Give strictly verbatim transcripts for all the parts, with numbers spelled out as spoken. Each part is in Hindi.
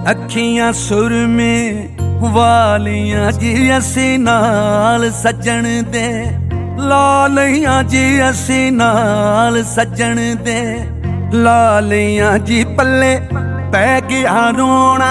अखियां सुरमे वालियां जी असी नाल सजन दे, लालियां जी असी नाल सजन दे, लालियां जी पल्ले पै गया रोना।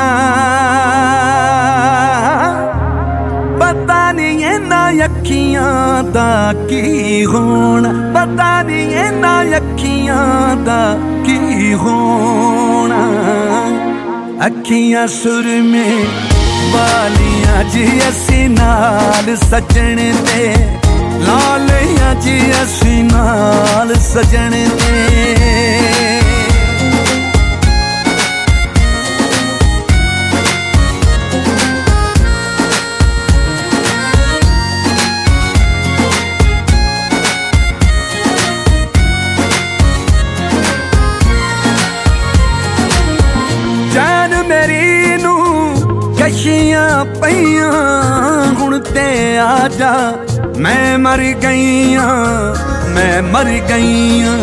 पता नहीं इन्हां अखियां दा की होना, पता नहीं इन्हां अखियां दा की होना। अखियां सुरमे वालियां जी असी नाल सजन दे, लालियां जी असी नाल सजन दे। जान मेरी नू कशियां पईयां हुण ते आजा, मैं मर गईयां मैं मर गईयां।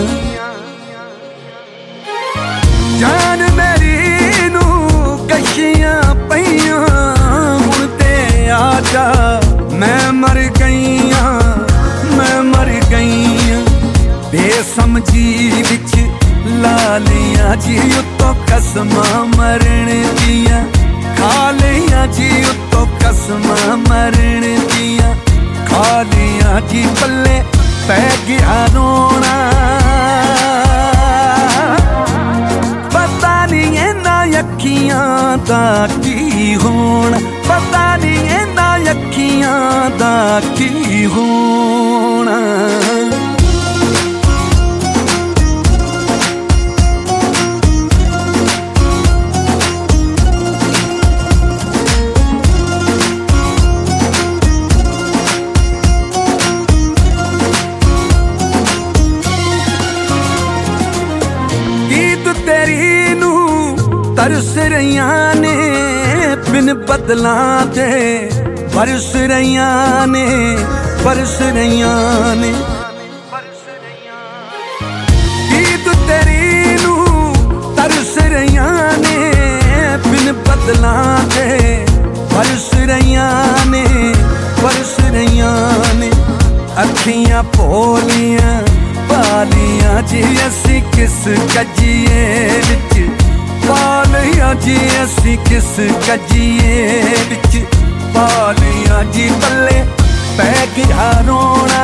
जान मेरी नू कशियां पईयां हुण ते आजा, मैं मर गईयां मैं मर गईयां। बेसमझी विच लालियां जी उत्तों कसमां मरण दियां, खालियां जी उत्तों कसमां मरण दियां, खालियां जी पल्ले पै गया रोना। पता नहीं इन्हां अखियां दा की होना, पता नहीं इन्हां अखियां दा की होना। तेरी नू तरस रहियां ने बिन बदलां दे, बरस रहियां ने बरस रहियां ने। ईद तेरी नू तरस रहियां ने बिन बदलां दे, बरस रहियां ने बरस रहियां ने। अखियां भोलियां पालियां जी असी किस कजिए विच, पालियां जी असी किस कजिए विच, पालियां जी पल्ले पै गया रोना।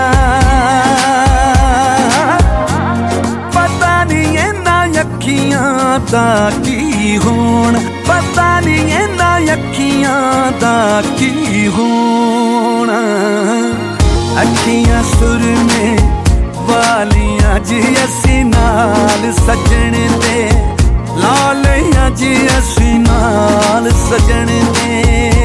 पता नहीं इन्हां अखियां दा की होना, पता नहीं इन्हां अखियां दा की होना। अखियां सुरमे वालियां जी असी नाल सजन दे, लालियां जी असी नाल सजन दे।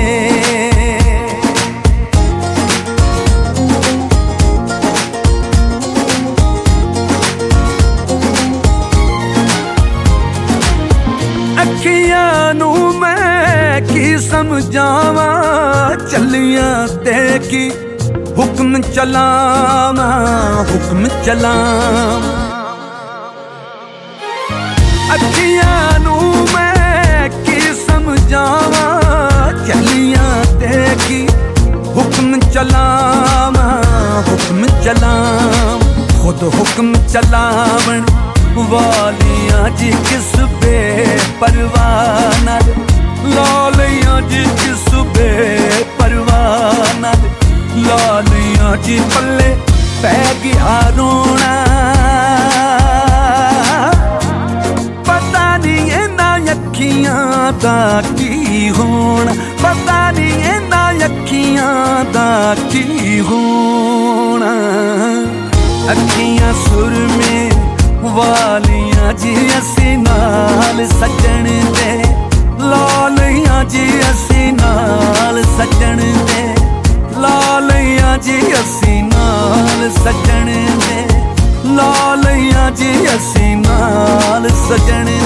अखियां नू मैं की समझावां, चलियां ते की हुक्म चलावा हुक्म चलावा। अखियां नू मैं की समझावा, चलियां ते की हुक्म चलावा हुक्म चलावा। खुद हुक्म चलावन वालियां जी किस बेपरवाह नाल, लालियां जी किस बेपरवाह नाल, लालियां जी पल्ले पै गया रोना। पता नहीं इन्हां अखियां दा की होना, पता नहीं इन्हां अखियां दा की होना। अखियां सुरमे वालियां जी असी नाल सजन दे, लालियां जी असी नाल सजन दे, लालियां जी असी नाल सजन दे, लालियां जी असी नाल सजन